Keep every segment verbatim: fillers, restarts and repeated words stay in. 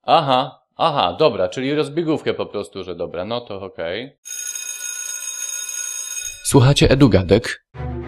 Aha, aha, dobra, czyli rozbiegówkę po prostu, że dobra, no to okej. Okay. Słuchacie EduGadek,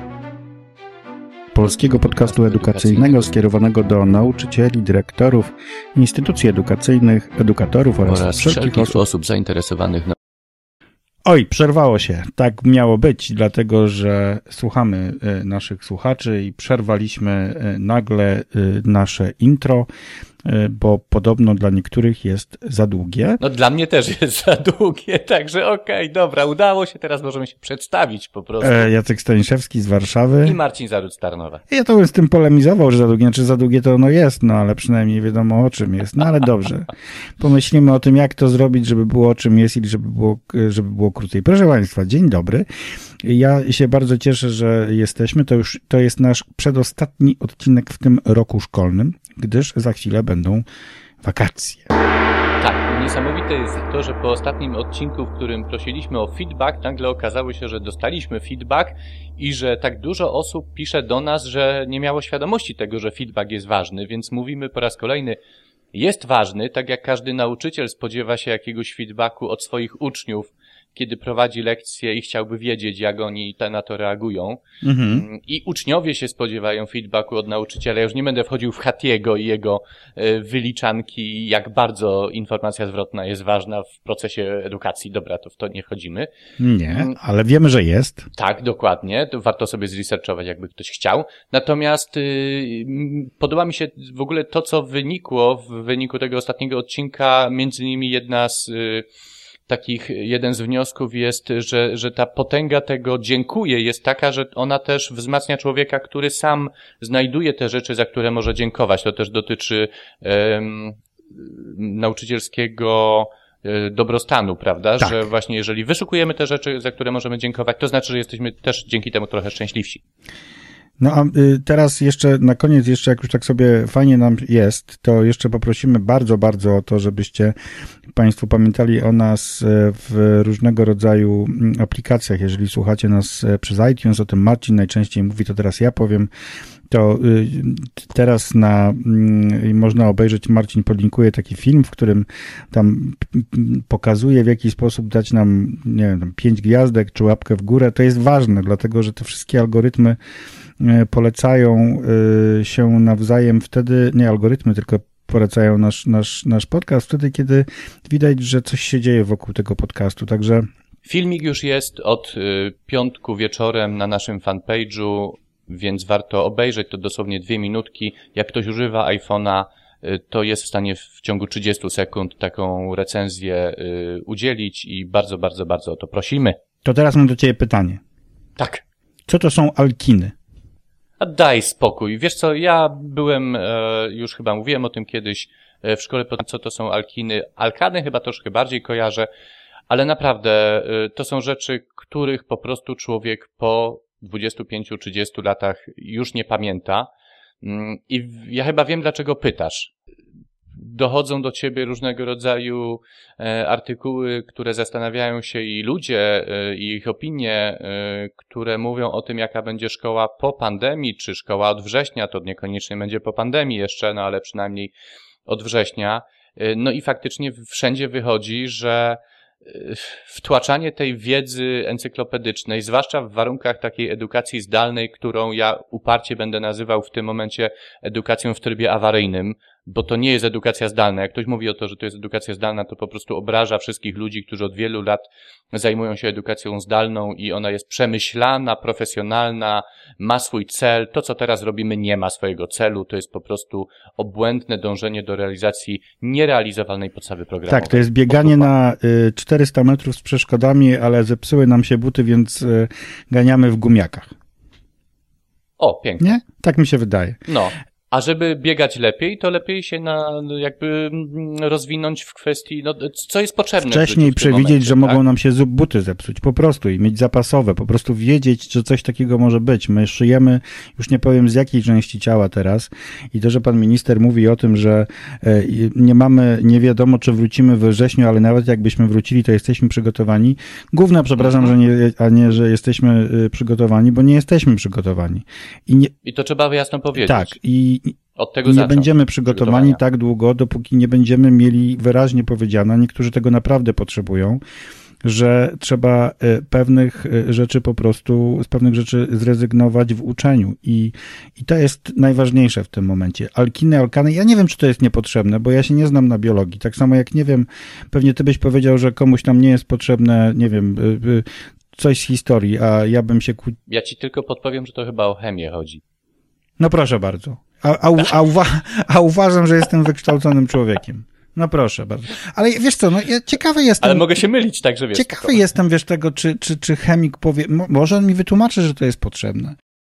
polskiego podcastu edukacyjnego skierowanego do nauczycieli, dyrektorów, instytucji edukacyjnych, edukatorów oraz, oraz wszelkich, wszelkich osób. osób zainteresowanych na... Oj, przerwało się. Tak miało być, dlatego że słuchamy naszych słuchaczy i przerwaliśmy nagle nasze intro, bo podobno dla niektórych jest za długie. No dla mnie też jest za długie, także okej, okay, dobra, udało się, teraz możemy się przedstawić po prostu. Jacek Staniszewski z Warszawy. I Marcin Zaruc z Tarnowa. Ja to bym z tym polemizował, że za długie, znaczy za długie to ono jest, no ale przynajmniej wiadomo o czym jest. No ale dobrze. Pomyślimy o tym, jak to zrobić, żeby było o czym jest i żeby było, żeby było krócej. Proszę Państwa, dzień dobry. Ja się bardzo cieszę, że jesteśmy. To już to jest nasz przedostatni odcinek w tym roku szkolnym, gdyż za chwilę będą wakacje. Tak, niesamowite jest to, że po ostatnim odcinku, w którym prosiliśmy o feedback, nagle okazało się, że dostaliśmy feedback i że tak dużo osób pisze do nas, że nie miało świadomości tego, że feedback jest ważny, więc mówimy po raz kolejny, jest ważny, tak jak każdy nauczyciel spodziewa się jakiegoś feedbacku od swoich uczniów, kiedy prowadzi lekcje i chciałby wiedzieć, jak oni na to reagują. Mhm. I uczniowie się spodziewają feedbacku od nauczyciela. Ja już nie będę wchodził w Hattiego i jego wyliczanki, jak bardzo informacja zwrotna jest ważna w procesie edukacji. Dobra, to w to nie wchodzimy. Nie, ale wiemy, że jest. Tak, dokładnie. To warto sobie zresearchować, jakby ktoś chciał. Natomiast yy, podoba mi się w ogóle to, co wynikło w wyniku tego ostatniego odcinka. Między innymi jedna z... Yy, takich, jeden z wniosków jest, że, że ta potęga tego dziękuję jest taka, że ona też wzmacnia człowieka, który sam znajduje te rzeczy, za które może dziękować. To też dotyczy um, nauczycielskiego dobrostanu, prawda? Tak. Że właśnie jeżeli wyszukujemy te rzeczy, za które możemy dziękować, to znaczy, że jesteśmy też dzięki temu trochę szczęśliwsi. No a teraz jeszcze na koniec, jeszcze jak już tak sobie fajnie nam jest, to jeszcze poprosimy bardzo, bardzo o to, żebyście Państwo pamiętali o nas w różnego rodzaju aplikacjach. Jeżeli słuchacie nas przez iTunes, o tym Marcin najczęściej mówi, to teraz ja powiem, to teraz na, można obejrzeć, Marcin podlinkuje taki film, w którym tam pokazuje, w jaki sposób dać nam, nie wiem, tam pięć gwiazdek czy łapkę w górę. To jest ważne, dlatego że te wszystkie algorytmy polecają się nawzajem wtedy, nie algorytmy, tylko polecają nasz, nasz, nasz podcast wtedy, kiedy widać, że coś się dzieje wokół tego podcastu, także... Filmik już jest od y, piątku wieczorem na naszym fanpage'u, więc warto obejrzeć, to dosłownie dwie minutki. Jak ktoś używa iPhone'a, y, to jest w stanie w ciągu trzydziestu sekund taką recenzję y, udzielić i bardzo, bardzo, bardzo o to prosimy. To teraz mam do Ciebie pytanie. Tak. Co to są alkiny? A daj spokój. Wiesz co, ja byłem, e, już chyba mówiłem o tym kiedyś e, w szkole, co to są alkiny. Alkany chyba troszkę bardziej kojarzę, ale naprawdę e, to są rzeczy, których po prostu człowiek po dwudziestu pięciu trzydziestu latach już nie pamięta. Mm, I ja chyba wiem, dlaczego pytasz. Dochodzą do ciebie różnego rodzaju e, artykuły, które zastanawiają się i ludzie, e, i ich opinie, e, które mówią o tym, jaka będzie szkoła po pandemii, czy szkoła od września, to niekoniecznie będzie po pandemii jeszcze, no ale przynajmniej od września. E, no i faktycznie wszędzie wychodzi, że wtłaczanie tej wiedzy encyklopedycznej, zwłaszcza w warunkach takiej edukacji zdalnej, którą ja uparcie będę nazywał w tym momencie edukacją w trybie awaryjnym, bo to nie jest edukacja zdalna. Jak ktoś mówi o to, że to jest edukacja zdalna, to po prostu obraża wszystkich ludzi, którzy od wielu lat zajmują się edukacją zdalną i ona jest przemyślana, profesjonalna, ma swój cel. To, co teraz robimy, nie ma swojego celu. To jest po prostu obłędne dążenie do realizacji nierealizowalnej podstawy programowej. Tak, to jest bieganie na y, czterysta metrów z przeszkodami, ale zepsuły nam się buty, więc y, ganiamy w gumiakach. O, pięknie. Nie? Tak mi się wydaje. No. A żeby biegać lepiej, to lepiej się na, jakby rozwinąć w kwestii, no, co jest potrzebne. Wcześniej w przewidzieć, momencie, że tak? mogą nam się buty zepsuć, po prostu i mieć zapasowe, po prostu wiedzieć, że coś takiego może być. My szyjemy, już nie powiem z jakiej części ciała teraz i to, że pan minister mówi o tym, że nie mamy, nie wiadomo, czy wrócimy we wrześniu, ale nawet jakbyśmy wrócili, to jesteśmy przygotowani. Główna, przepraszam, mhm. że nie, a nie, że jesteśmy przygotowani, bo nie jesteśmy przygotowani. I, nie... I to trzeba jasno powiedzieć. Tak, i Od tego nie zacząć będziemy przygotowani tak długo, dopóki nie będziemy mieli wyraźnie powiedziane, niektórzy tego naprawdę potrzebują, że trzeba pewnych rzeczy po prostu, z pewnych rzeczy zrezygnować w uczeniu i, i to jest najważniejsze w tym momencie. Alkiny, alkany, ja nie wiem, czy to jest niepotrzebne, bo ja się nie znam na biologii, tak samo jak nie wiem, pewnie ty byś powiedział, że komuś tam nie jest potrzebne, nie wiem, coś z historii, a ja bym się... Kłó... Ja ci tylko podpowiem, że to chyba o chemię chodzi. No proszę bardzo. A, a, a, uwa- a uważam, że jestem wykształconym człowiekiem. No proszę bardzo. Ale wiesz co, no ja ciekawy jestem... Ale mogę się mylić, także wiesz. Ciekawy spoko. jestem, wiesz, tego, czy, czy, czy chemik powie... Może on mi wytłumaczy, że to jest potrzebne.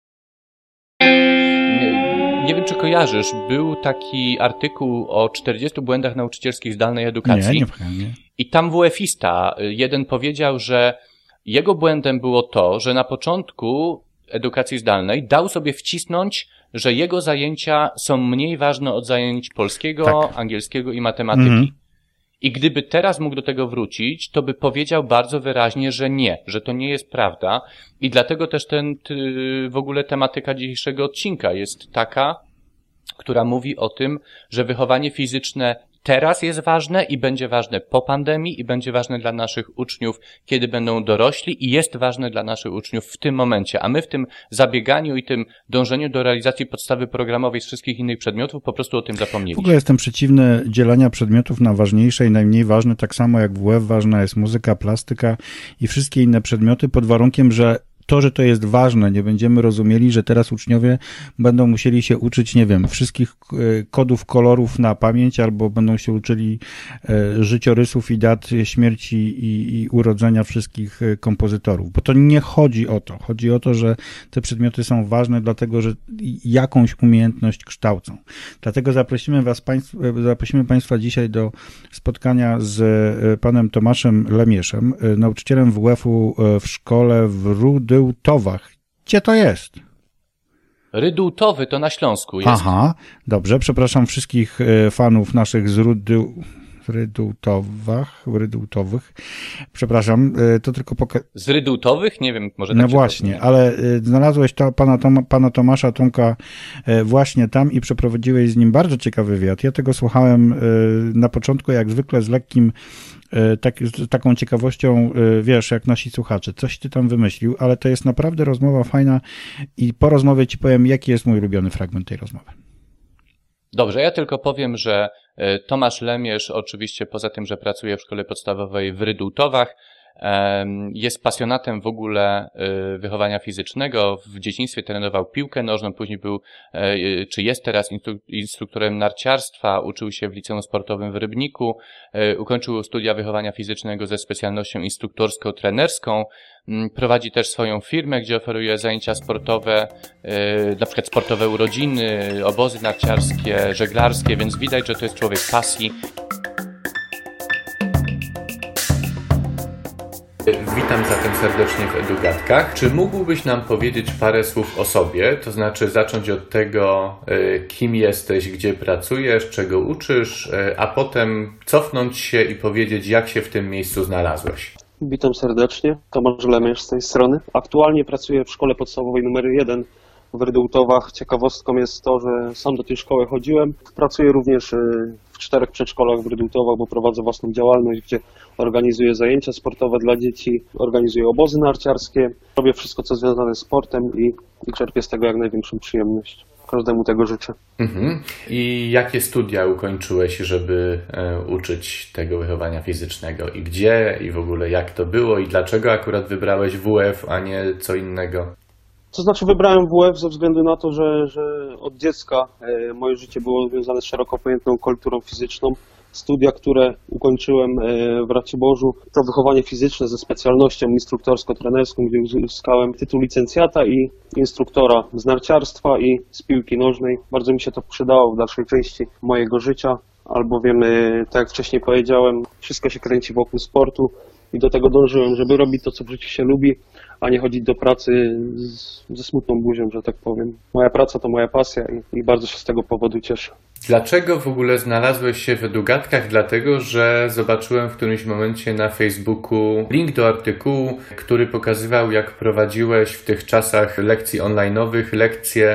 Nie, nie wiem, czy kojarzysz, był taki artykuł o czterdziestu błędach nauczycielskich zdalnej edukacji. Nie, nie, nie. I tam W F ista jeden powiedział, że jego błędem było to, że na początku edukacji zdalnej dał sobie wcisnąć, że jego zajęcia są mniej ważne od zajęć polskiego, tak. angielskiego i matematyki. Mhm. I gdyby teraz mógł do tego wrócić, to by powiedział bardzo wyraźnie, że nie, że to nie jest prawda. I dlatego też ten w ogóle tematyka dzisiejszego odcinka jest taka, która mówi o tym, że wychowanie fizyczne teraz jest ważne i będzie ważne po pandemii i będzie ważne dla naszych uczniów, kiedy będą dorośli i jest ważne dla naszych uczniów w tym momencie. A my w tym zabieganiu i tym dążeniu do realizacji podstawy programowej z wszystkich innych przedmiotów po prostu o tym zapomnieliśmy. W ogóle jestem przeciwny dzielenia przedmiotów na ważniejsze i najmniej ważne, tak samo jak w W F ważna jest muzyka, plastyka i wszystkie inne przedmioty pod warunkiem, że to, że to jest ważne, nie będziemy rozumieli, że teraz uczniowie będą musieli się uczyć, nie wiem, wszystkich kodów kolorów na pamięć, albo będą się uczyli życiorysów i dat śmierci i, i urodzenia wszystkich kompozytorów. Bo to nie chodzi o to. Chodzi o to, że te przedmioty są ważne, dlatego że jakąś umiejętność kształcą. Dlatego zaprosimy was, państw, zaprosimy Państwa dzisiaj do spotkania z panem Tomaszem Lemieszem, nauczycielem W F-u w szkole w Rudy Rydułtowach. Gdzie to jest? Rydułtowy to na Śląsku jest. Aha, dobrze. Przepraszam wszystkich fanów naszych z Rudy... Rydułtowach, Rydułtowych. Przepraszam, to tylko poka... Z Rydułtowych? Nie wiem, może tak. No właśnie, ale znalazłeś to, pana, Tom, pana Tomasza Tomka właśnie tam i przeprowadziłeś z nim bardzo ciekawy wywiad. Ja tego słuchałem na początku, jak zwykle z lekkim tak, z taką ciekawością, wiesz, jak nasi słuchacze. Coś ty tam wymyślił, ale to jest naprawdę rozmowa fajna i po rozmowie ci powiem, jaki jest mój ulubiony fragment tej rozmowy. Dobrze, ja tylko powiem, że Tomasz Lemiesz, oczywiście poza tym, że pracuje w szkole podstawowej w Rydułtowach, jest pasjonatem w ogóle wychowania fizycznego. W dzieciństwie trenował piłkę nożną, później był, czy jest teraz instruktorem narciarstwa, uczył się w liceum sportowym w Rybniku, ukończył studia wychowania fizycznego ze specjalnością instruktorsko-trenerską, prowadzi też swoją firmę, gdzie oferuje zajęcia sportowe, na przykład sportowe urodziny, obozy narciarskie, żeglarskie, więc widać, że to jest człowiek pasji. Witam zatem serdecznie w Edugatkach. Czy mógłbyś nam powiedzieć parę słów o sobie? To znaczy zacząć od tego, kim jesteś, gdzie pracujesz, czego uczysz, a potem cofnąć się i powiedzieć, jak się w tym miejscu znalazłeś. Witam serdecznie, Tomasz Lemiesz z tej strony. Aktualnie pracuję w szkole podstawowej numer jeden w Rydułtowach. Ciekawostką jest to, że sam do tej szkoły chodziłem. Pracuję również w czterech przedszkolach w Rydułtowach, bo prowadzę własną działalność, gdzie organizuję zajęcia sportowe dla dzieci, organizuję obozy narciarskie. Robię wszystko, co związane z sportem i, i czerpię z tego jak największą przyjemność. Każdemu tego życzę. Mhm. I jakie studia ukończyłeś, żeby e, uczyć tego wychowania fizycznego? I gdzie? I w ogóle jak to było? I dlaczego akurat wybrałeś W F, a nie co innego? To znaczy wybrałem W F ze względu na to, że, że od dziecka e, moje życie było związane z szeroko pojętą kulturą fizyczną. Studia, które ukończyłem w Raciborzu, to wychowanie fizyczne ze specjalnością instruktorsko-trenerską, gdzie uzyskałem tytuł licencjata i instruktora z narciarstwa i z piłki nożnej. Bardzo mi się to przydało w dalszej części mojego życia, albowiem, tak jak wcześniej powiedziałem, wszystko się kręci wokół sportu i do tego dążyłem, żeby robić to, co w życiu się lubi, a nie chodzić do pracy z, ze smutną buzią, że tak powiem. Moja praca to moja pasja i, i bardzo się z tego powodu cieszę. Dlaczego w ogóle znalazłeś się w Edugatkach? Dlatego, że zobaczyłem w którymś momencie na Facebooku link do artykułu, który pokazywał, jak prowadziłeś w tych czasach lekcji online'owych lekcje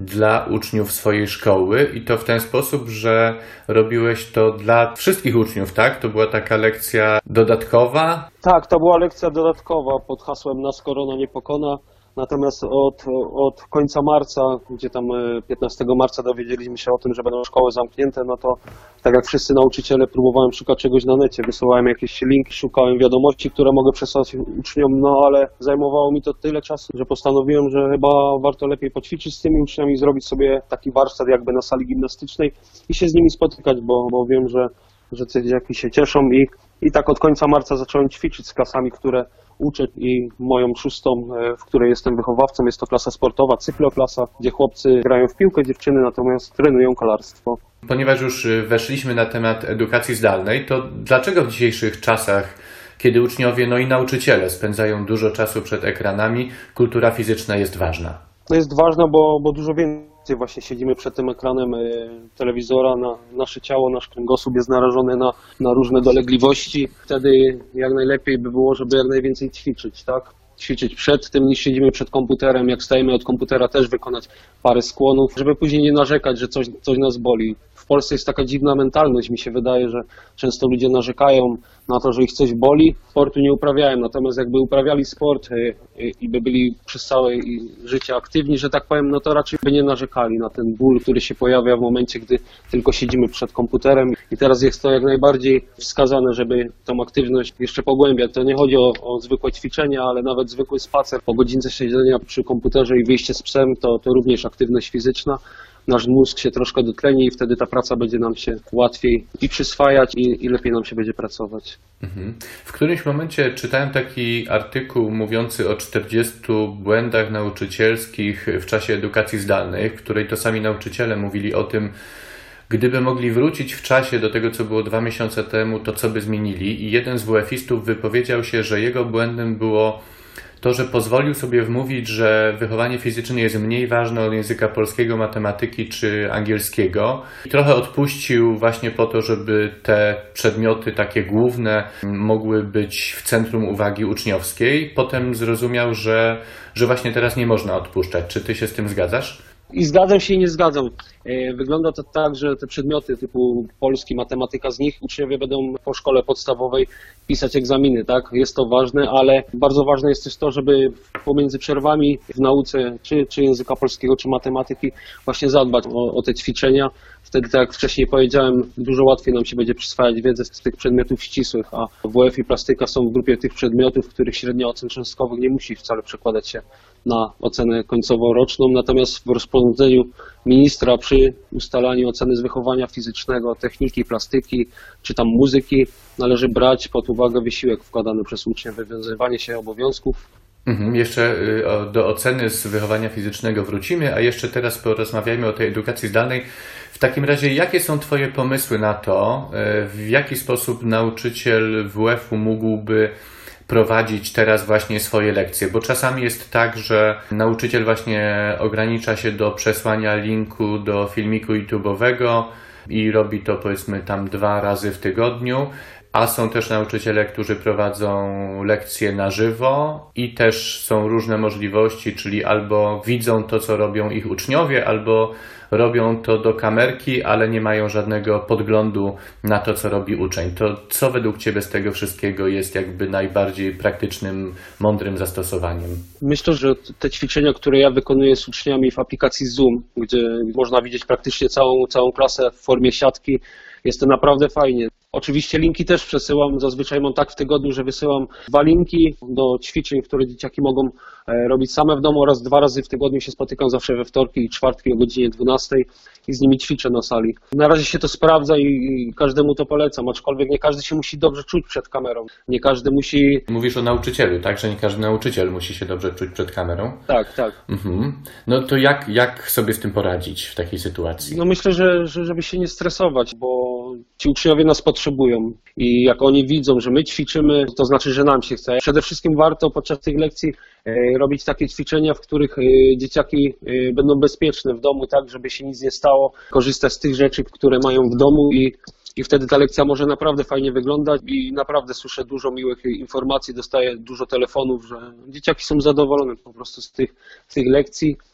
dla uczniów swojej szkoły i to w ten sposób, że robiłeś to dla wszystkich uczniów, tak? To była taka lekcja dodatkowa? Tak, to była lekcja dodatkowa pod hasłem Nas korona nie pokona. Natomiast od, od końca marca, gdzie tam piętnastego marca dowiedzieliśmy się o tym, że będą szkoły zamknięte, no to tak jak wszyscy nauczyciele próbowałem szukać czegoś na necie, wysyłałem jakieś linki, szukałem wiadomości, które mogę przesłać uczniom, no ale zajmowało mi to tyle czasu, że postanowiłem, że chyba warto lepiej poćwiczyć z tymi uczniami, zrobić sobie taki warsztat jakby na sali gimnastycznej i się z nimi spotykać, bo, bo wiem, że, że te dzieciaki się cieszą i, i tak od końca marca zacząłem ćwiczyć z klasami, które uczę i moją szóstą, w której jestem wychowawcą, jest to klasa sportowa, cykloklasa, gdzie chłopcy grają w piłkę, dziewczyny natomiast trenują kolarstwo. Ponieważ już weszliśmy na temat edukacji zdalnej, to dlaczego w dzisiejszych czasach, kiedy uczniowie, no i nauczyciele spędzają dużo czasu przed ekranami, kultura fizyczna jest ważna? No jest ważna, bo, bo dużo więcej właśnie siedzimy przed tym ekranem telewizora, na nasze ciało, nasz kręgosłup jest narażony na, na różne dolegliwości. Wtedy jak najlepiej by było, żeby jak najwięcej ćwiczyć, tak? Ćwiczyć przed tym, niż siedzimy przed komputerem, jak stajemy od komputera też wykonać parę skłonów, żeby później nie narzekać, że coś, coś nas boli. W Polsce jest taka dziwna mentalność, mi się wydaje, że często ludzie narzekają na to, że ich coś boli, sportu nie uprawiają, natomiast jakby uprawiali sport i by byli przez całe życie aktywni, że tak powiem, no to raczej by nie narzekali na ten ból, który się pojawia w momencie, gdy tylko siedzimy przed komputerem i teraz jest to jak najbardziej wskazane, żeby tą aktywność jeszcze pogłębiać. To nie chodzi o, o zwykłe ćwiczenia, ale nawet zwykły spacer po godzince siedzenia przy komputerze i wyjście z psem, to, to również aktywność fizyczna. Nasz mózg się troszkę dotleni i wtedy ta praca będzie nam się łatwiej i przyswajać i, i lepiej nam się będzie pracować. Mhm. W którymś momencie czytałem taki artykuł mówiący o czterdziestu błędach nauczycielskich w czasie edukacji zdalnej, w której to sami nauczyciele mówili o tym, gdyby mogli wrócić w czasie do tego, co było dwa miesiące temu, to co by zmienili. I jeden z W F-istów wypowiedział się, że jego błędem było to, że pozwolił sobie wmówić, że wychowanie fizyczne jest mniej ważne od języka polskiego, matematyki czy angielskiego. I trochę odpuścił właśnie po to, żeby te przedmioty takie główne mogły być w centrum uwagi uczniowskiej. Potem zrozumiał, że, że właśnie teraz nie można odpuszczać. Czy ty się z tym zgadzasz? I zgadzam się i nie zgadzam. Wygląda to tak, że te przedmioty typu polski, matematyka, z nich uczniowie będą po szkole podstawowej pisać egzaminy, tak? Jest to ważne, ale bardzo ważne jest też to, żeby pomiędzy przerwami w nauce czy, czy języka polskiego, czy matematyki właśnie zadbać o, o te ćwiczenia. Wtedy, tak jak wcześniej powiedziałem, dużo łatwiej nam się będzie przyswajać wiedzę z tych przedmiotów ścisłych, a W F i plastyka są w grupie tych przedmiotów, których średnia ocen cząstkowych nie musi wcale przekładać się na ocenę końcową roczną, natomiast w rozporządzeniu ministra przy ustalaniu oceny z wychowania fizycznego, techniki, plastyki czy tam muzyki należy brać pod uwagę wysiłek wkładany przez ucznia, wywiązywanie się obowiązków. Mhm, jeszcze do oceny z wychowania fizycznego wrócimy, a jeszcze teraz porozmawiajmy o tej edukacji zdalnej. W takim razie, jakie są Twoje pomysły na to, w jaki sposób nauczyciel W F-u mógłby prowadzić teraz właśnie swoje lekcje, bo czasami jest tak, że nauczyciel właśnie ogranicza się do przesłania linku do filmiku YouTube'owego i robi to powiedzmy tam dwa razy w tygodniu, a są też nauczyciele, którzy prowadzą lekcje na żywo i też są różne możliwości, czyli albo widzą to, co robią ich uczniowie, albo robią to do kamerki, ale nie mają żadnego podglądu na to, co robi uczeń. To co według Ciebie z tego wszystkiego jest jakby najbardziej praktycznym, mądrym zastosowaniem? Myślę, że te ćwiczenia, które ja wykonuję z uczniami w aplikacji Zoom, gdzie można widzieć praktycznie całą, całą klasę w formie siatki, jest to naprawdę fajnie. Oczywiście linki też przesyłam, zazwyczaj mam tak w tygodniu, że wysyłam dwa linki do ćwiczeń, które dzieciaki mogą robić same w domu oraz dwa razy w tygodniu się spotykam zawsze we wtorki i czwartki o godzinie dwunastej i z nimi ćwiczę na sali. Na razie się to sprawdza i, i każdemu to polecam, aczkolwiek nie każdy się musi dobrze czuć przed kamerą. Nie każdy musi... Mówisz o nauczycielu, tak? Że nie każdy nauczyciel musi się dobrze czuć przed kamerą? Tak, tak. Mhm. No to jak, jak sobie z tym poradzić w takiej sytuacji? No myślę, że, że żeby się nie stresować, bo ci uczniowie nas potrzebują i jak oni widzą, że my ćwiczymy, to znaczy, że nam się chce. Przede wszystkim warto podczas tych lekcji robić takie ćwiczenia, w których dzieciaki będą bezpieczne w domu, tak, żeby się nic nie stało, korzystać z tych rzeczy, które mają w domu i, i wtedy ta lekcja może naprawdę fajnie wyglądać i naprawdę słyszę dużo miłych informacji, dostaję dużo telefonów, że dzieciaki są zadowolone po prostu z tych, z tych lekcji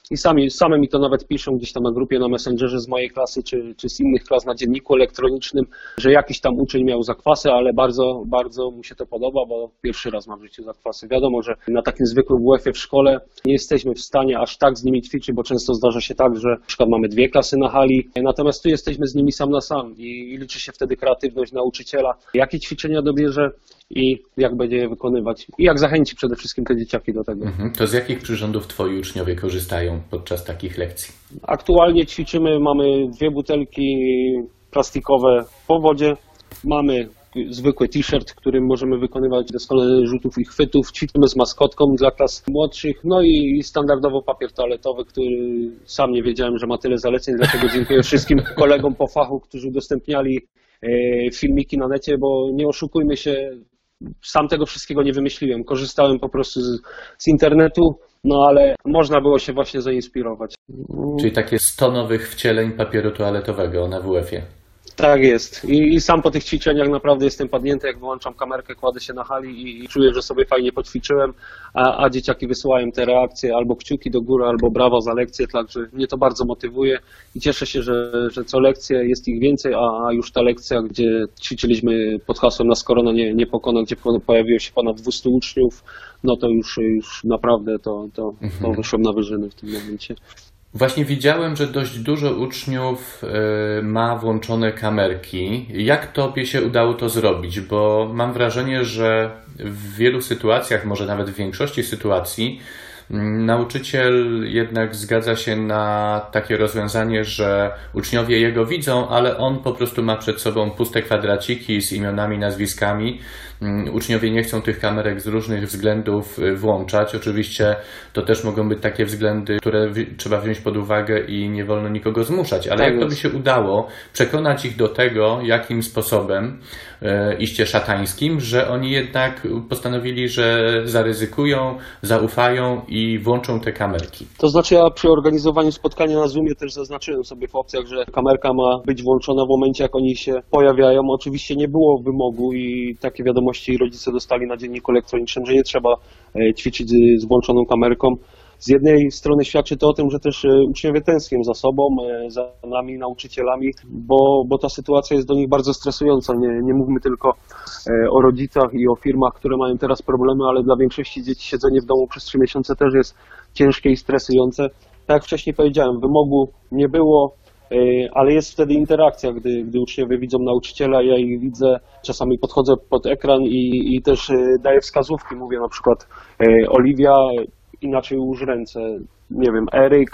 i sami, same mi to nawet piszą gdzieś tam na grupie, na Messengerze z mojej klasy, czy, czy z innych klas na dzienniku elektronicznym, że jakiś tam uczeń miał zakwasy, ale bardzo, bardzo mu się to podoba, bo pierwszy raz ma w życiu zakwasy. Wiadomo, że na takim zwykłym W F-ie w szkole nie jesteśmy w stanie aż tak z nimi ćwiczyć, bo często zdarza się tak, że na przykład mamy dwie klasy na hali, natomiast tu jesteśmy z nimi sam na sam i, i liczy się wtedy kreatywność nauczyciela, jakie ćwiczenia dobierze i jak będzie je wykonywać i jak zachęci przede wszystkim te dzieciaki do tego. Mhm. To z jakich przyrządów twoi uczniowie korzystają podczas takich lekcji? Aktualnie ćwiczymy, mamy dwie butelki plastikowe po wodzie, mamy zwykły t-shirt, którym możemy wykonywać doskonale rzutów i chwytów, ćwiczymy z maskotką dla klas młodszych, no i standardowo papier toaletowy, który sam nie wiedziałem, że ma tyle zaleceń, dlatego dziękuję wszystkim kolegom po fachu, którzy udostępniali filmiki na necie, bo nie oszukujmy się, sam tego wszystkiego nie wymyśliłem, korzystałem po prostu z, z internetu, no ale można było się właśnie zainspirować. Czyli takie sto nowych wcieleń papieru toaletowego na W F-ie. Tak jest. I, I sam po tych ćwiczeniach naprawdę jestem padnięty, jak wyłączam kamerkę, kładę się na hali i, i czuję, że sobie fajnie poćwiczyłem, a, a dzieciaki wysyłają te reakcje, albo kciuki do góry, albo brawo za lekcję, także mnie to bardzo motywuje i cieszę się, że, że co lekcję jest ich więcej, a, a już ta lekcja, gdzie ćwiczyliśmy pod hasłem Nas Korona nie, nie pokona, gdzie pojawiło się ponad dwieście uczniów, no to już, już naprawdę to, to, to wyszło na wyżyny w tym momencie. Właśnie widziałem, że dość dużo uczniów ma włączone kamerki. Jak tobie się udało to zrobić? Bo mam wrażenie, że w wielu sytuacjach, może nawet w większości sytuacji, nauczyciel jednak zgadza się na takie rozwiązanie, że uczniowie jego widzą, ale on po prostu ma przed sobą puste kwadraciki z imionami, nazwiskami. Uczniowie nie chcą tych kamerek z różnych względów włączać. Oczywiście to też mogą być takie względy, które trzeba wziąć pod uwagę i nie wolno nikogo zmuszać. Ale tak jak to by się udało przekonać ich do tego, jakim sposobem, e, iście szatańskim, że oni jednak postanowili, że zaryzykują, zaufają i włączą te kamerki? To znaczy ja przy organizowaniu spotkania na Zoomie też zaznaczyłem sobie w opcjach, że kamerka ma być włączona w momencie, jak oni się pojawiają. Oczywiście nie było wymogu i takie wiadomości rodzice dostali na dzienniku elektronicznym, że nie trzeba ćwiczyć z włączoną kamerką. Z jednej strony świadczy to o tym, że też uczniowie tęsknią za sobą, za nami, nauczycielami, bo, bo ta sytuacja jest do nich bardzo stresująca. Nie, nie mówmy tylko o rodzicach i o firmach, które mają teraz problemy, ale dla większości dzieci siedzenie w domu przez trzy miesiące też jest ciężkie i stresujące. Tak jak wcześniej powiedziałem, wymogu nie było, ale jest wtedy interakcja, gdy, gdy uczniowie widzą nauczyciela, ja ich widzę, czasami podchodzę pod ekran i, i też daję wskazówki, mówię na przykład Oliwia, inaczej ułóż ręce, nie wiem, Eryk,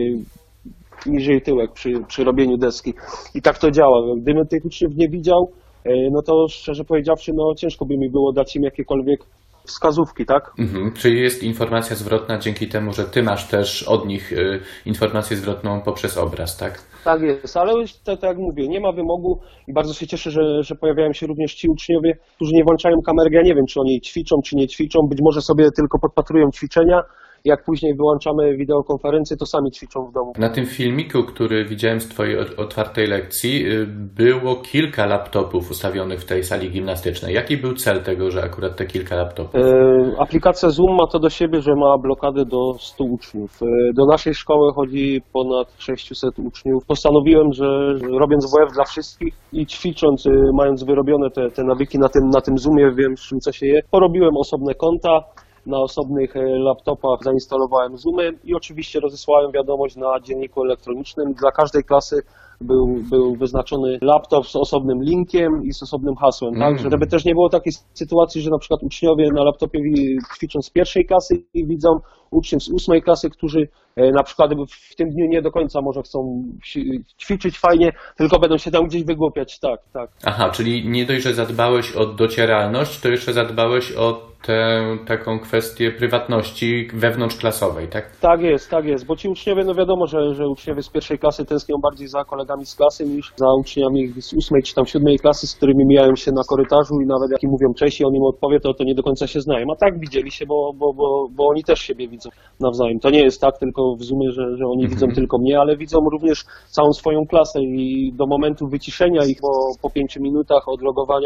niżej tyłek przy, przy robieniu deski i tak to działa. Gdybym tych uczniów nie widział, no to szczerze powiedziawszy, no ciężko by mi było dać im jakiekolwiek wskazówki, tak? Mhm. Czyli jest informacja zwrotna dzięki temu, że ty masz też od nich y, informację zwrotną poprzez obraz, tak? Tak jest, ale tak, tak jak mówię, nie ma wymogu i bardzo się cieszę, że, że pojawiają się również ci uczniowie, którzy nie włączają kamerki. Ja nie wiem, czy oni ćwiczą, czy nie ćwiczą, być może sobie tylko podpatrują ćwiczenia. Jak później wyłączamy wideokonferencję, to sami ćwiczą w domu. Na tym filmiku, który widziałem z twojej otwartej lekcji, było kilka laptopów ustawionych w tej sali gimnastycznej. Jaki był cel tego, że akurat te kilka laptopów? E, aplikacja Zoom ma to do siebie, że ma blokadę do stu uczniów. E, do naszej szkoły chodzi ponad sześćset uczniów. Postanowiłem, że, że robiąc W F dla wszystkich i ćwicząc, e, mając wyrobione te, te nawyki na tym, na tym Zoomie, wiem z czym co się je, porobiłem osobne konta. Na osobnych laptopach zainstalowałem Zoomy i oczywiście rozesłałem wiadomość na dzienniku elektronicznym. Dla każdej klasy był, był wyznaczony laptop z osobnym linkiem i z osobnym hasłem, mm. tak? Żeby też nie było takiej sytuacji, że na przykład uczniowie na laptopie ćwiczą z pierwszej klasy i widzą uczniów z ósmej klasy, którzy na przykład w tym dniu nie do końca może chcą ćwiczyć fajnie, tylko będą się tam gdzieś wygłupiać, tak, tak. Aha, czyli nie dość, że zadbałeś o docieralność, to jeszcze zadbałeś o tę taką kwestię prywatności wewnątrzklasowej, tak? Tak jest, tak jest, bo ci uczniowie, no wiadomo, że, że uczniowie z pierwszej klasy tęsknią bardziej za kolegami z klasy niż za uczniami z ósmej czy tam siódmej klasy, z którymi mijają się na korytarzu i nawet jak im mówią cześć i on im odpowie, to, to nie do końca się znają. A tak widzieli się, bo, bo, bo, bo oni też siebie widzą nawzajem. To nie jest tak tylko w Zoomie, że, że oni mhm. widzą tylko mnie, ale widzą również całą swoją klasę i do momentu wyciszenia ich po, po pięciu minutach odlogowania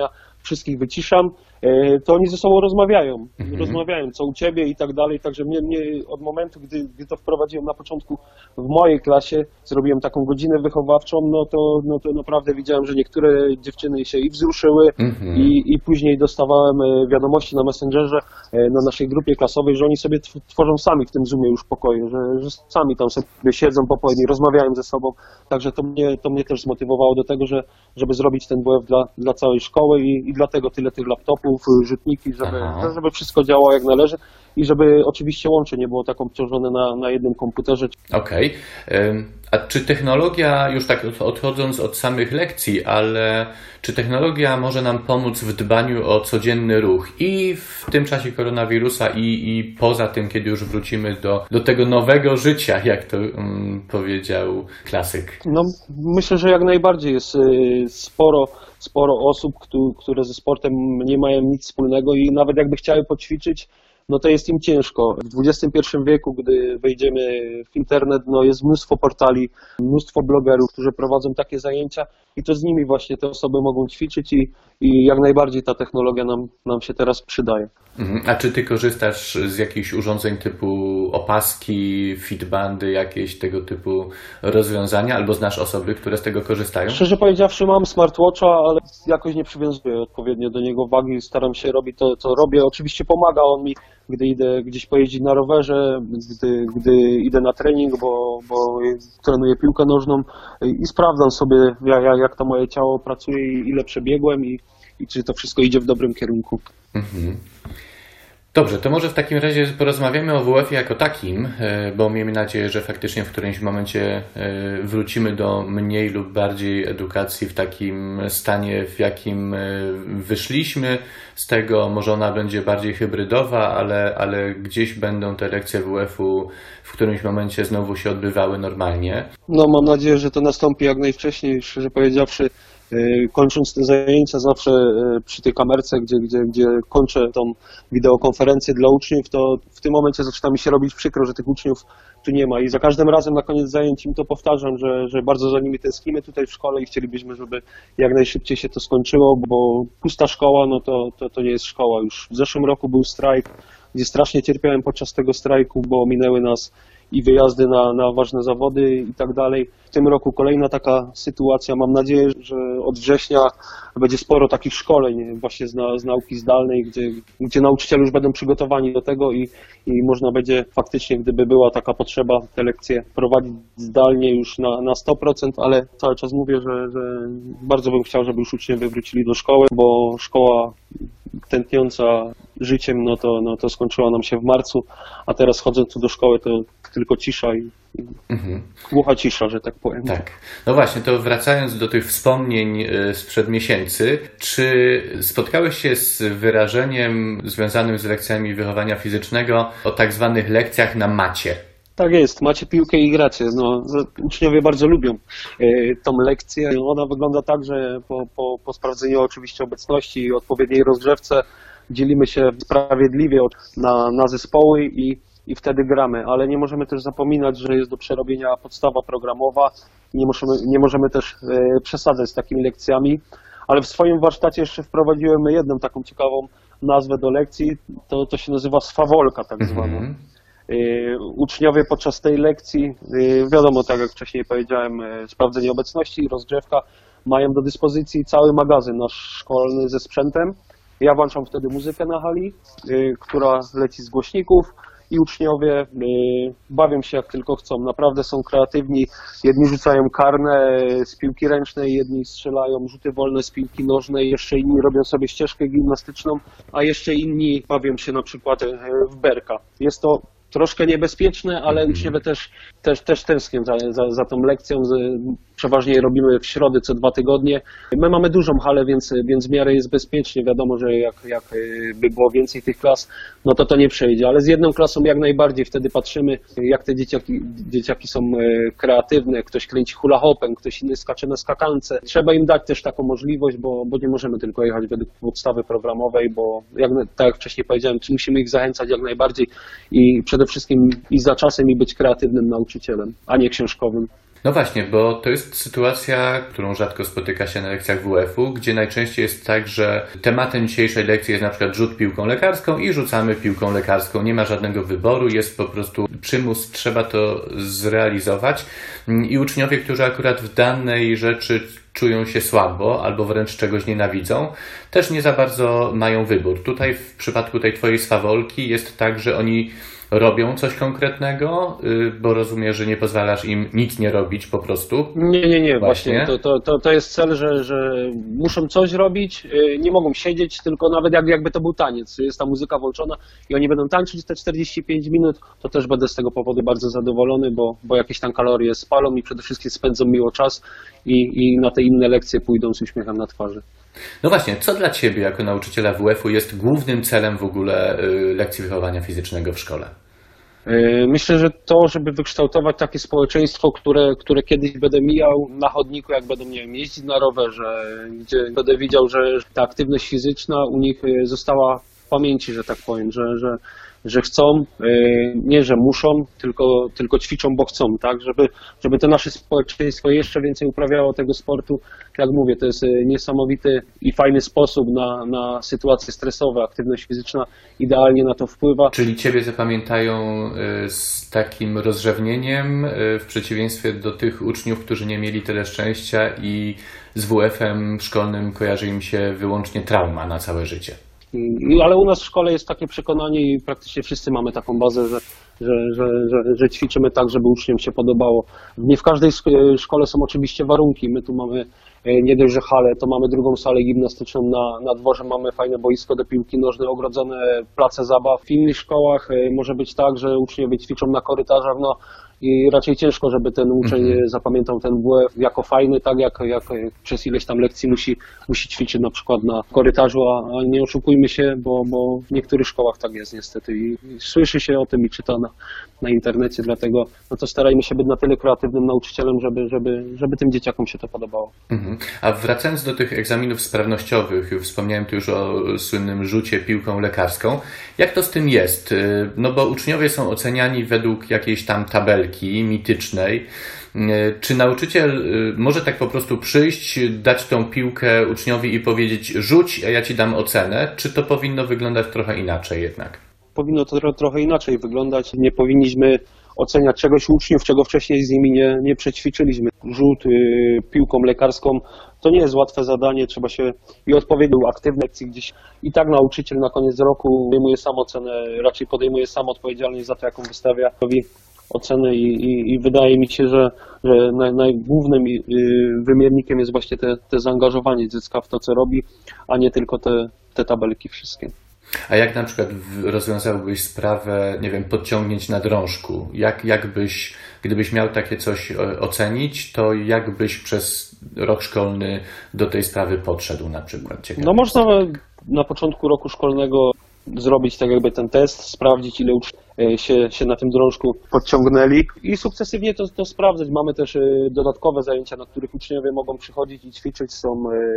wszystkich wyciszam, to oni ze sobą rozmawiają, mhm. rozmawiają co u ciebie i tak dalej, także mnie, mnie od momentu, gdy, gdy to wprowadziłem na początku w mojej klasie, zrobiłem taką godzinę wychowawczą, no to, no to naprawdę widziałem, że niektóre dziewczyny się i wzruszyły mhm. i, i później dostawałem wiadomości na Messengerze, na naszej grupie klasowej, że oni sobie tworzą sami w tym Zoomie już pokoje, że, że sami tam sobie siedzą po południu, rozmawiają ze sobą, także to mnie, to mnie też zmotywowało do tego, że, żeby zrobić ten W F dla, dla całej szkoły i, i dlatego tyle tych laptopów, rzutniki, żeby, żeby wszystko działało jak należy i żeby oczywiście łącze nie było tak obciążone na, na jednym komputerze. Okej. Okay. A czy technologia, już tak odchodząc od samych lekcji, ale czy technologia może nam pomóc w dbaniu o codzienny ruch i w tym czasie koronawirusa i, i poza tym, kiedy już wrócimy do, do tego nowego życia, jak to um, powiedział klasyk? No myślę, że jak najbardziej jest sporo sporo osób, które ze sportem nie mają nic wspólnego i nawet jakby chciały poćwiczyć, no to jest im ciężko. W dwudziestym pierwszym wieku, gdy wejdziemy w internet, no jest mnóstwo portali, mnóstwo blogerów, którzy prowadzą takie zajęcia i to z nimi właśnie te osoby mogą ćwiczyć i, i jak najbardziej ta technologia nam, nam się teraz przydaje. A czy ty korzystasz z jakichś urządzeń typu opaski, fitbandy, jakieś tego typu rozwiązania, albo znasz osoby, które z tego korzystają? Szczerze powiedziawszy, mam smartwatcha, ale jakoś nie przywiązuję odpowiednio do niego wagi, staram się robić to, co robię. Oczywiście pomaga on mi, gdy idę gdzieś pojeździć na rowerze, gdy, gdy idę na trening, bo, bo trenuję piłkę nożną i sprawdzam sobie, jak, jak to moje ciało pracuje i ile przebiegłem i, i czy to wszystko idzie w dobrym kierunku. Mhm. Dobrze, to może w takim razie porozmawiamy o W F-ie jako takim, bo miejmy nadzieję, że faktycznie w którymś momencie wrócimy do mniej lub bardziej edukacji w takim stanie, w jakim wyszliśmy z tego. Może ona będzie bardziej hybrydowa, ale, ale gdzieś będą te lekcje W F-u w którymś momencie znowu się odbywały normalnie. No mam nadzieję, że to nastąpi jak najwcześniej, szczerze powiedziawszy. Kończąc te zajęcia zawsze przy tej kamerce, gdzie, gdzie, gdzie kończę tą wideokonferencję dla uczniów, to w tym momencie zaczyna mi się robić przykro, że tych uczniów tu nie ma i za każdym razem na koniec zajęć im to powtarzam, że, że bardzo za nimi tęsknimy tutaj w szkole i chcielibyśmy, żeby jak najszybciej się to skończyło, bo pusta szkoła, no to, to, to nie jest szkoła. Już w zeszłym roku był strajk, gdzie strasznie cierpiałem podczas tego strajku, bo minęły nas i wyjazdy na, na ważne zawody i tak dalej. W tym roku kolejna taka sytuacja. Mam nadzieję, że od września będzie sporo takich szkoleń właśnie z, na, z nauki zdalnej, gdzie, gdzie nauczyciele już będą przygotowani do tego i, i można będzie faktycznie, gdyby była taka potrzeba, te lekcje prowadzić zdalnie już na, na sto procent, ale cały czas mówię, że, że bardzo bym chciał, żeby już uczniowie wrócili do szkoły, bo szkoła tętniąca życiem, no to, no to skończyła nam się w marcu, a teraz chodząc tu do szkoły, to tylko cisza i, i mhm. głucha cisza, że tak powiem. Tak. No właśnie, to wracając do tych wspomnień sprzed miesięcy, czy spotkałeś się z wyrażeniem związanym z lekcjami wychowania fizycznego o tak zwanych lekcjach na macie? Tak jest, macie piłkę i gracie. No, uczniowie bardzo lubią y, tą lekcję. Ona wygląda tak, że po, po, po sprawdzeniu oczywiście obecności i odpowiedniej rozgrzewce dzielimy się sprawiedliwie na, na zespoły i, i wtedy gramy, ale nie możemy też zapominać, że jest do przerobienia podstawa programowa. Nie możemy, nie możemy też y, przesadzać z takimi lekcjami, ale w swoim warsztacie jeszcze wprowadziłem jedną taką ciekawą nazwę do lekcji. To, to się nazywa swawolka tak zwana. Mm-hmm. Uczniowie podczas tej lekcji, wiadomo, tak jak wcześniej powiedziałem, sprawdzenie obecności, rozgrzewka, mają do dyspozycji cały magazyn nasz szkolny ze sprzętem. Ja włączam wtedy muzykę na hali, która leci z głośników i uczniowie bawią się jak tylko chcą. Naprawdę są kreatywni. Jedni rzucają karne z piłki ręcznej, jedni strzelają rzuty wolne z piłki nożnej, jeszcze inni robią sobie ścieżkę gimnastyczną, a jeszcze inni bawią się na przykład w berka. Jest to troszkę niebezpieczne, ale uczniowie też, też, też tęsknią za, za, za tą lekcją. Przeważnie robimy w środę co dwa tygodnie. My mamy dużą halę, więc, więc w miarę jest bezpiecznie. Wiadomo, że jak, jak by było więcej tych klas, no to to nie przejdzie. Ale z jedną klasą jak najbardziej wtedy patrzymy, jak te dzieciaki, dzieciaki są kreatywne. Ktoś kręci hula hopem, ktoś inny skacze na skakance. Trzeba im dać też taką możliwość, bo, bo nie możemy tylko jechać według podstawy programowej, bo jak, tak jak wcześniej powiedziałem, musimy ich zachęcać jak najbardziej i przede wszystkim i za czasem i być kreatywnym nauczycielem, a nie książkowym. No właśnie, bo to jest sytuacja, którą rzadko spotyka się na lekcjach W F-u, gdzie najczęściej jest tak, że tematem dzisiejszej lekcji jest na przykład rzut piłką lekarską i rzucamy piłką lekarską. Nie ma żadnego wyboru, jest po prostu przymus, trzeba to zrealizować i uczniowie, którzy akurat w danej rzeczy czują się słabo albo wręcz czegoś nienawidzą, też nie za bardzo mają wybór. Tutaj w przypadku tej twojej swawolki jest tak, że oni robią coś konkretnego, bo rozumiem, że nie pozwalasz im nic nie robić po prostu. Nie, nie, nie, właśnie, właśnie to, to, to, to jest cel, że, że muszą coś robić, nie mogą siedzieć, tylko nawet jak, jakby to był taniec, jest ta muzyka włączona i oni będą tańczyć te czterdzieści pięć minut, to też będę z tego powodu bardzo zadowolony, bo, bo jakieś tam kalorie spalą i przede wszystkim spędzą miło czas i, i na te inne lekcje pójdą z uśmiechem na twarzy. No właśnie, co dla Ciebie jako nauczyciela W F-u jest głównym celem w ogóle lekcji wychowania fizycznego w szkole? Myślę, że to, żeby wykształtować takie społeczeństwo, które, które kiedyś będę mijał na chodniku, jak będę miał jeździć na rowerze, gdzie będę widział, że ta aktywność fizyczna u nich została w pamięci, że tak powiem, że, że, że chcą, nie że muszą, tylko, tylko ćwiczą, bo chcą, tak, żeby, żeby to nasze społeczeństwo jeszcze więcej uprawiało tego sportu. Jak mówię, to jest niesamowity i fajny sposób na, na sytuacje stresowe, aktywność fizyczna idealnie na to wpływa. Czyli Ciebie zapamiętają z takim rozrzewnieniem w przeciwieństwie do tych uczniów, którzy nie mieli tyle szczęścia i z W F-em szkolnym kojarzy im się wyłącznie trauma na całe życie. Ale u nas w szkole jest takie przekonanie i praktycznie wszyscy mamy taką bazę, że, że, że, że, że ćwiczymy tak, żeby uczniom się podobało. Nie w każdej szkole są oczywiście warunki. My tu mamy nie dość, że halę, to mamy drugą salę gimnastyczną na, na dworze, mamy fajne boisko do piłki nożnej, ogrodzone place zabaw. W innych szkołach może być tak, że uczniowie ćwiczą na korytarzach, no i raczej ciężko, żeby ten uczeń mm-hmm. zapamiętał ten W F jako fajny, tak jak, jak przez ileś tam lekcji musi, musi ćwiczyć na przykład na korytarzu, a, a nie oszukujmy się, bo, bo w niektórych szkołach tak jest niestety i, i słyszy się o tym i czyta na, na internecie, dlatego no to starajmy się być na tyle kreatywnym nauczycielem, żeby, żeby, żeby tym dzieciakom się to podobało. Mm-hmm. A wracając do tych egzaminów sprawnościowych, wspomniałem tu już o słynnym rzucie piłką lekarską, jak to z tym jest? No bo uczniowie są oceniani według jakiejś tam tabelki mitycznej. Czy nauczyciel może tak po prostu przyjść, dać tą piłkę uczniowi i powiedzieć rzuć, a ja ci dam ocenę? Czy to powinno wyglądać trochę inaczej jednak? Powinno to trochę inaczej wyglądać. Nie powinniśmy oceniać czegoś uczniów, czego wcześniej z nimi nie, nie przećwiczyliśmy. Rzut y, piłką lekarską to nie jest łatwe zadanie, trzeba się i odpowiednio aktywne lekcji gdzieś. I tak nauczyciel na koniec roku podejmuje sam ocenę, raczej podejmuje sam odpowiedzialność za to, jaką wystawia ocenę i, i, i wydaje mi się, że, że naj, najgłównym wymiernikiem jest właśnie te, te zaangażowanie dziecka w to, co robi, a nie tylko te, te tabelki wszystkie. A jak na przykład rozwiązałbyś sprawę, nie wiem, podciągnięć na drążku? Jak, jak byś, gdybyś miał takie coś ocenić, to jak byś przez rok szkolny do tej sprawy podszedł na przykład? Ciekawe. No można na początku roku szkolnego zrobić tak jakby ten test, sprawdzić ile uczniów się, się na tym drążku podciągnęli i sukcesywnie to, to sprawdzać. Mamy też dodatkowe zajęcia, na których uczniowie mogą przychodzić i ćwiczyć. Są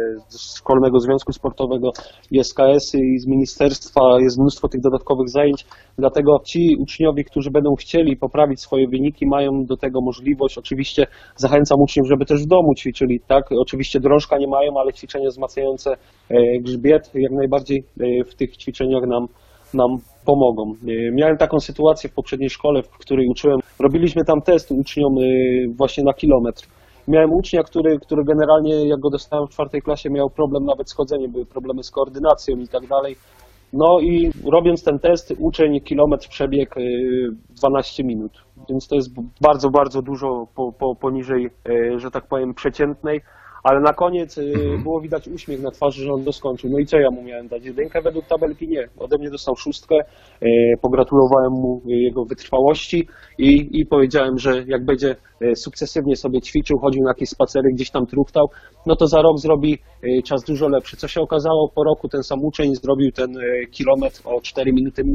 z Szkolnego Związku Sportowego i S K S-y i z ministerstwa jest mnóstwo tych dodatkowych zajęć. Dlatego ci uczniowie, którzy będą chcieli poprawić swoje wyniki, mają do tego możliwość. Oczywiście zachęcam uczniów, żeby też w domu ćwiczyli, tak? Oczywiście drążka nie mają, ale ćwiczenia wzmacniające grzbiet jak najbardziej w tych ćwiczeniach nam nam pomogą. Miałem taką sytuację w poprzedniej szkole, w której uczyłem. Robiliśmy tam test uczniom właśnie na kilometr. Miałem ucznia, który, który generalnie, jak go dostałem w czwartej klasie, miał problem nawet z chodzeniem, były problemy z koordynacją i tak dalej. No i robiąc ten test, uczeń kilometr przebiegł dwanaście minut. Więc to jest bardzo, bardzo dużo po, po, poniżej, że tak powiem, przeciętnej. Ale na koniec mhm. było widać uśmiech na twarzy, że on to skończył. No i co ja mu miałem dać? Jedynkę według tabelki? Nie. Ode mnie dostał szóstkę. Pogratulowałem mu jego wytrwałości i, i powiedziałem, że jak będzie sukcesywnie sobie ćwiczył, chodził na jakieś spacery, gdzieś tam truchtał, no to za rok zrobi czas dużo lepszy. Co się okazało? Po roku ten sam uczeń zrobił ten kilometr o cztery minuty mniej.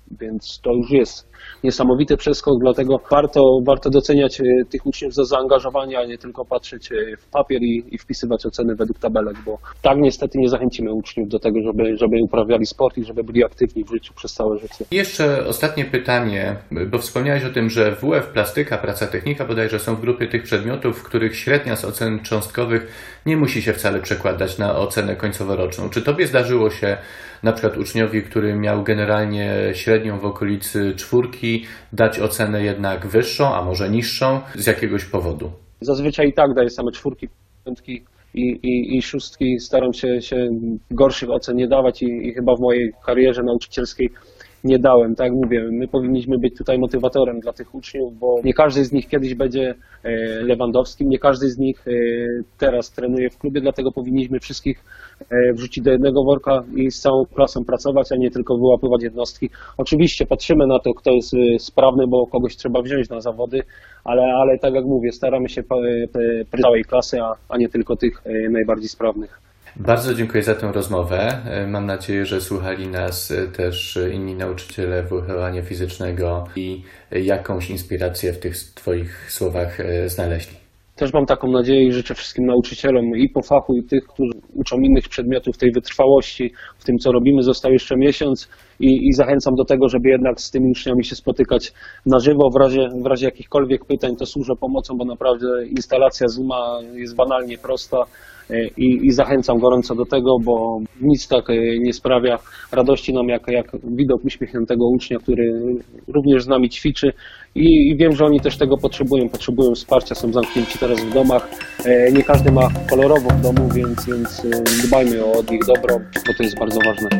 więc to już jest niesamowity przeskok, dlatego warto, warto doceniać tych uczniów za zaangażowanie, a nie tylko patrzeć w papier i, i wpisywać oceny według tabelek, bo tak niestety nie zachęcimy uczniów do tego, żeby, żeby uprawiali sport i żeby byli aktywni w życiu przez całe życie. I jeszcze ostatnie pytanie, bo wspomniałeś o tym, że W F, plastyka, praca technika bodajże są w grupie tych przedmiotów, w których średnia z ocen cząstkowych nie musi się wcale przekładać na ocenę końcoworoczną. Czy tobie zdarzyło się na przykład uczniowi, który miał generalnie średnią w okolicy czwórki, dać ocenę jednak wyższą, a może niższą z jakiegoś powodu? Zazwyczaj i tak daję same czwórki, piątki i, i, i szóstki. Staram się, się gorszych ocen nie dawać i, i chyba w mojej karierze nauczycielskiej nie dałem. Tak jak mówię, my powinniśmy być tutaj motywatorem dla tych uczniów, bo nie każdy z nich kiedyś będzie Lewandowskim, nie każdy z nich teraz trenuje w klubie, dlatego powinniśmy wszystkich wrzucić do jednego worka i z całą klasą pracować, a nie tylko wyłapywać jednostki. Oczywiście patrzymy na to, kto jest sprawny, bo kogoś trzeba wziąć na zawody, ale, ale tak jak mówię, staramy się przy całej klasy, a, a nie tylko tych najbardziej sprawnych. Bardzo dziękuję za tę rozmowę. Mam nadzieję, że słuchali nas też inni nauczyciele wychowania fizycznego i jakąś inspirację w tych Twoich słowach znaleźli. Też mam taką nadzieję i życzę wszystkim nauczycielom i po fachu, i tych, którzy uczą innych przedmiotów, tej wytrwałości w tym, co robimy. Został jeszcze miesiąc i, i zachęcam do tego, żeby jednak z tymi uczniami się spotykać na żywo. W razie, w razie jakichkolwiek pytań to służę pomocą, bo naprawdę instalacja Zooma jest banalnie prosta i, i zachęcam gorąco do tego, bo nic tak nie sprawia radości nam, jak, jak widok uśmiechniętego ucznia, który również z nami ćwiczy i, i wiem, że oni też tego potrzebują, potrzebują wsparcia, są zamknięci teraz w domach. Nie każdy ma kolorowo w domu, więc, więc dbajmy o ich dobro, bo to jest bardzo ważne.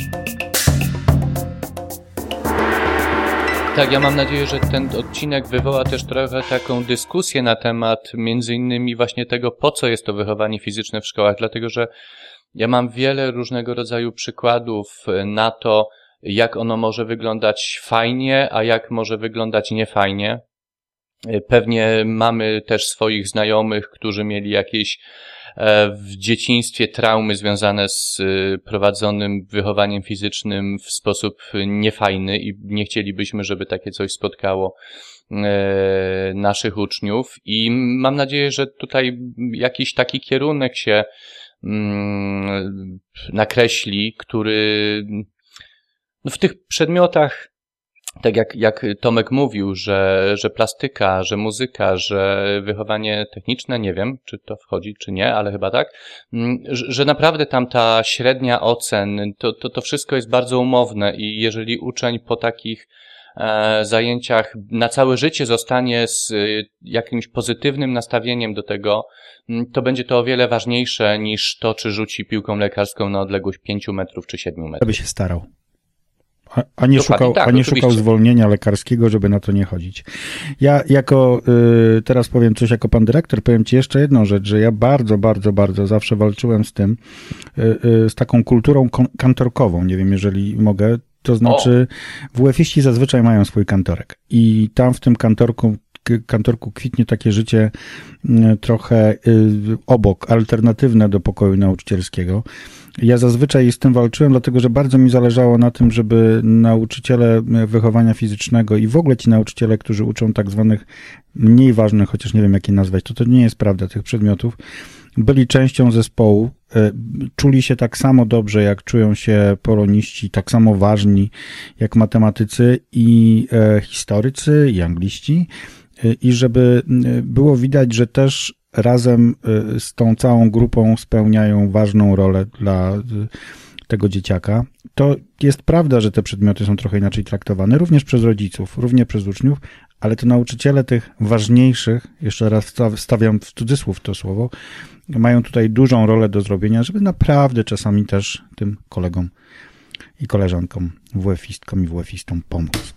Tak, ja mam nadzieję, że ten odcinek wywoła też trochę taką dyskusję na temat między innymi właśnie tego, po co jest to wychowanie fizyczne w szkołach, dlatego że ja mam wiele różnego rodzaju przykładów na to, jak ono może wyglądać fajnie, a jak może wyglądać niefajnie. Pewnie mamy też swoich znajomych, którzy mieli jakieś w dzieciństwie traumy związane z prowadzonym wychowaniem fizycznym w sposób niefajny i nie chcielibyśmy, żeby takie coś spotkało naszych uczniów i mam nadzieję, że tutaj jakiś taki kierunek się nakreśli, który w tych przedmiotach, tak jak, jak Tomek mówił, że, że plastyka, że muzyka, że wychowanie techniczne, nie wiem, czy to wchodzi, czy nie, ale chyba tak, że, że naprawdę tam ta średnia ocen, to, to, to wszystko jest bardzo umowne i jeżeli uczeń po takich e, zajęciach na całe życie zostanie z e, jakimś pozytywnym nastawieniem do tego, to będzie to o wiele ważniejsze niż to, czy rzuci piłką lekarską na odległość pięciu metrów czy siedmiu metrów. Żeby się starał. A, a nie, Dokładnie, szukał, tak, a nie oczywiście. szukał zwolnienia lekarskiego, żeby na to nie chodzić. Ja jako, y, teraz powiem coś jako pan dyrektor, powiem ci jeszcze jedną rzecz, że ja bardzo, bardzo, bardzo zawsze walczyłem z tym, y, y, z taką kulturą kon- kantorkową, nie wiem, jeżeli mogę, to znaczy W F-iści zazwyczaj mają swój kantorek i tam w tym kantorku kantorku kwitnie takie życie trochę obok, alternatywne do pokoju nauczycielskiego. Ja zazwyczaj z tym walczyłem, dlatego że bardzo mi zależało na tym, żeby nauczyciele wychowania fizycznego i w ogóle ci nauczyciele, którzy uczą tak zwanych mniej ważnych, chociaż nie wiem jak je nazwać, to to nie jest prawda, tych przedmiotów, byli częścią zespołu, czuli się tak samo dobrze, jak czują się poloniści, tak samo ważni jak matematycy i historycy i angliści. I żeby było widać, że też razem z tą całą grupą spełniają ważną rolę dla tego dzieciaka. To jest prawda, że te przedmioty są trochę inaczej traktowane, również przez rodziców, również przez uczniów, ale to nauczyciele tych ważniejszych, jeszcze raz stawiam w cudzysłów to słowo, mają tutaj dużą rolę do zrobienia, żeby naprawdę czasami też tym kolegom i koleżankom, W F-istkom i W F-istom pomóc.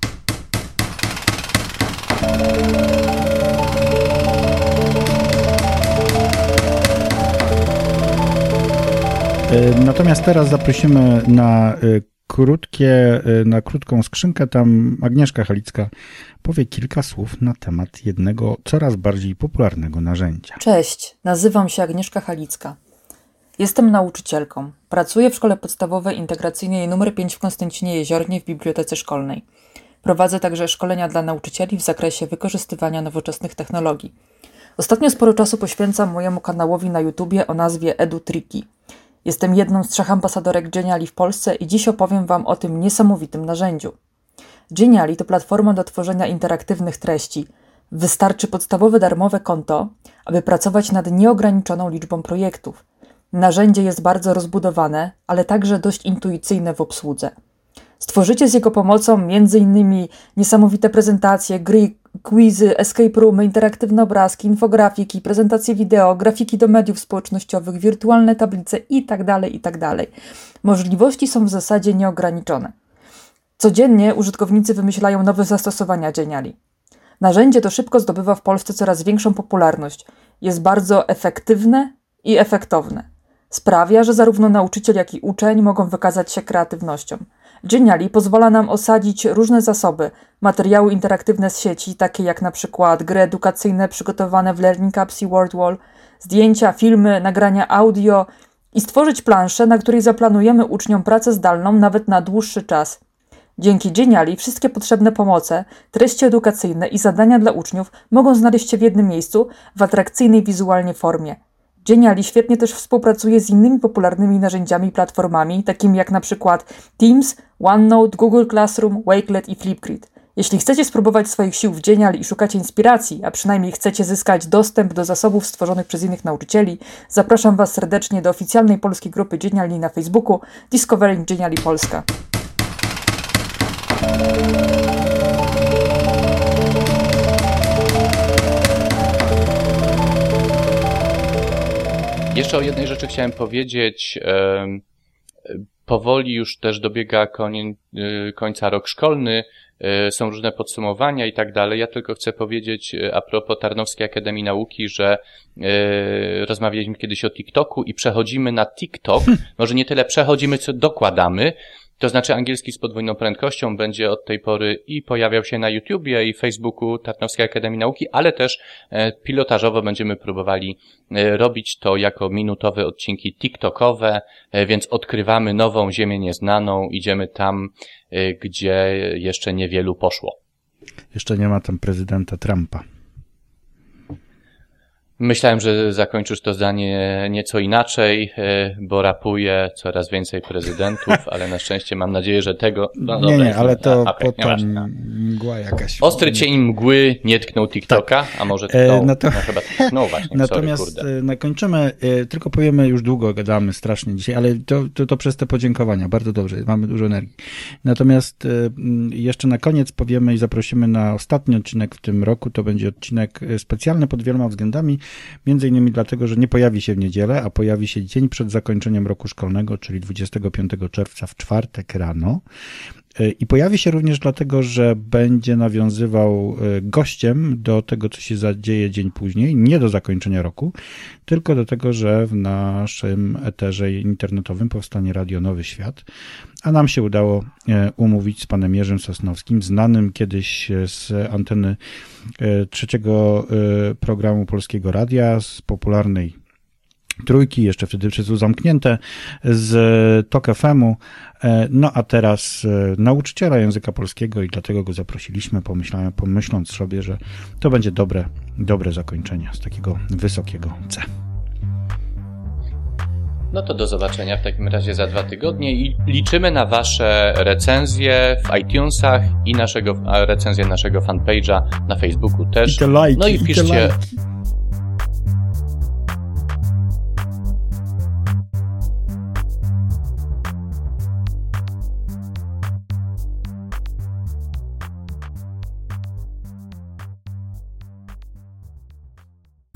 Natomiast teraz zaprosimy na krótkie, na krótką skrzynkę. Tam Agnieszka Halicka powie kilka słów na temat jednego coraz bardziej popularnego narzędzia. Cześć, nazywam się Agnieszka Halicka. Jestem nauczycielką. Pracuję w Szkole Podstawowej Integracyjnej nr pięć w Konstancinie Jeziornie w Bibliotece Szkolnej. Prowadzę także szkolenia dla nauczycieli w zakresie wykorzystywania nowoczesnych technologii. Ostatnio sporo czasu poświęcam mojemu kanałowi na YouTubie o nazwie EduTriki. Jestem jedną z trzech ambasadorek Geniali w Polsce i dziś opowiem Wam o tym niesamowitym narzędziu. Geniali to platforma do tworzenia interaktywnych treści. Wystarczy podstawowe darmowe konto, aby pracować nad nieograniczoną liczbą projektów. Narzędzie jest bardzo rozbudowane, ale także dość intuicyjne w obsłudze. Stworzycie z jego pomocą m.in. niesamowite prezentacje, gry, quizy, escape roomy, interaktywne obrazki, infografiki, prezentacje wideo, grafiki do mediów społecznościowych, wirtualne tablice itd., itd. Możliwości są w zasadzie nieograniczone. Codziennie użytkownicy wymyślają nowe zastosowania Geniali. Narzędzie to szybko zdobywa w Polsce coraz większą popularność. Jest bardzo efektywne i efektowne. Sprawia, że zarówno nauczyciel, jak i uczeń mogą wykazać się kreatywnością. Geniali pozwala nam osadzić różne zasoby, materiały interaktywne z sieci, takie jak na przykład gry edukacyjne przygotowane w Learning Apps i WordWall, zdjęcia, filmy, nagrania audio i stworzyć planszę, na której zaplanujemy uczniom pracę zdalną nawet na dłuższy czas. Dzięki Geniali wszystkie potrzebne pomoce, treści edukacyjne i zadania dla uczniów mogą znaleźć się w jednym miejscu w atrakcyjnej wizualnie formie. Geniali świetnie też współpracuje z innymi popularnymi narzędziami i platformami, takimi jak na przykład Teams, OneNote, Google Classroom, Wakelet i Flipgrid. Jeśli chcecie spróbować swoich sił w Geniali i szukacie inspiracji, a przynajmniej chcecie zyskać dostęp do zasobów stworzonych przez innych nauczycieli, zapraszam Was serdecznie do oficjalnej polskiej grupy Geniali na Facebooku Discovering Geniali Polska. Jeszcze o jednej rzeczy chciałem powiedzieć. Powoli już też dobiega koń, końca rok szkolny, są różne podsumowania i tak dalej. Ja tylko chcę powiedzieć a propos Tarnowskiej Akademii Nauki, że rozmawialiśmy kiedyś o TikToku i przechodzimy na TikTok. Może nie tyle przechodzimy, co dokładamy. To znaczy angielski z podwójną prędkością będzie od tej pory i pojawiał się na YouTubie i Facebooku Tarnowskiej Akademii Nauki, ale też pilotażowo będziemy próbowali robić to jako minutowe odcinki TikTokowe, więc odkrywamy nową ziemię nieznaną, idziemy tam, gdzie jeszcze niewielu poszło. Jeszcze nie ma tam prezydenta Trumpa. Myślałem, że zakończysz to zdanie nieco inaczej, bo rapuje coraz więcej prezydentów, ale na szczęście mam nadzieję, że tego... No, nie, nie, ale to a, okay, potem mgła jakaś. Ostry cień mgły nie tknął TikToka, tak. A może tknął, e, no to... no chyba tknął właśnie, Natomiast sorry, nakończymy, tylko powiemy, już długo gadamy strasznie dzisiaj, ale to, to, to przez te podziękowania, bardzo dobrze, mamy dużo energii. Natomiast jeszcze na koniec powiemy i zaprosimy na ostatni odcinek w tym roku, to będzie odcinek specjalny pod wieloma względami, między innymi dlatego, że nie pojawi się w niedzielę, a pojawi się dzień przed zakończeniem roku szkolnego, czyli dwudziestego piątego czerwca w czwartek rano. I pojawi się również dlatego, że będzie nawiązywał gościem do tego, co się zadzieje dzień później, nie do zakończenia roku, tylko do tego, że w naszym eterze internetowym powstanie Radio Nowy Świat, a nam się udało umówić z panem Jerzym Sosnowskim, znanym kiedyś z anteny trzeciego programu Polskiego Radia, z popularnej Trójki, jeszcze wtedy wszystko zamknięte, z Tok F M u, no a teraz nauczyciela języka polskiego i dlatego go zaprosiliśmy, pomyślałem, pomyśląc sobie, że to będzie dobre, dobre zakończenie z takiego wysokiego C. No to do zobaczenia w takim razie za dwa tygodnie i liczymy na wasze recenzje w iTunesach i naszego, recenzję naszego fanpage'a na Facebooku też. I te lajki, no i piszcie, i